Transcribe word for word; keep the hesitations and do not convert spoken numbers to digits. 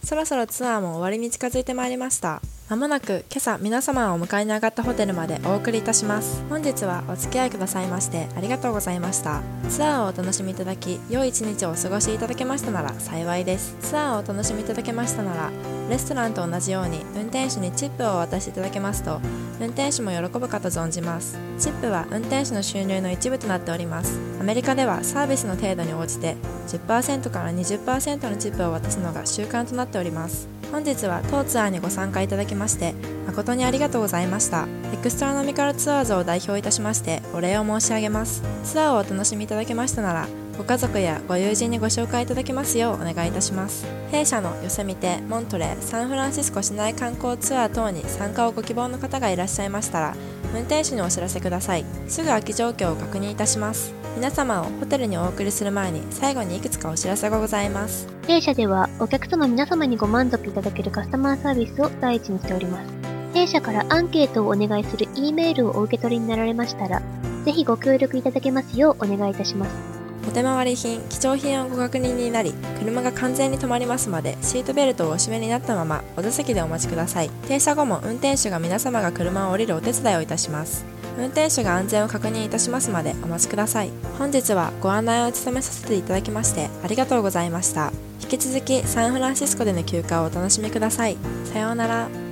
そろそろツアーも終わりに近づいてまいりました。まもなく今朝皆様をお迎えに上がったホテルまでお送りいたします。本日はお付き合いくださいましてありがとうございました。ツアーをお楽しみいただき、良い一日をお過ごしいただけましたなら幸いです。ツアーをお楽しみいただけましたなら、レストランと同じように運転手にチップをお渡しいただけますと、運転手も喜ぶかと存じます。チップは運転手の収入の一部となっております。アメリカではサービスの程度に応じて じゅっパーセント から にじゅっパーセント のチップを渡すのが習慣となっております。本日は当ツアーにご参加いただきまして誠にありがとうございました。エクストラノミカルツアーズを代表いたしましてお礼を申し上げます。ツアーをお楽しみいただけましたなら、ご家族やご友人にご紹介いただけますようお願いいたします。弊社のヨセミテ、モントレー、サンフランシスコ市内観光ツアー等に参加をご希望の方がいらっしゃいましたら、運転手にお知らせください。すぐ空き状況を確認いたします。皆様をホテルにお送りする前に最後にいくつかお知らせがございます。 弊社ではお客様皆様にご満足いただけるカスタマーサービスを第一にしております。弊社からアンケートをお願いする E メールをお受け取りになられましたら、ぜひご協力いただけますようお願いいたします。 お手回り品、貴重品をご確認になり、車が完全に止まりますまでシートベルトをお締めになったままお座席でお待ちください。停車後も運転手が皆様が車を降りるお手伝いをいたします。運転手が安全を確認いたしますまでお待ちください。本日はご案内を務めさせていただきましてありがとうございました。引き続きサンフランシスコでの休暇をお楽しみください。さようなら。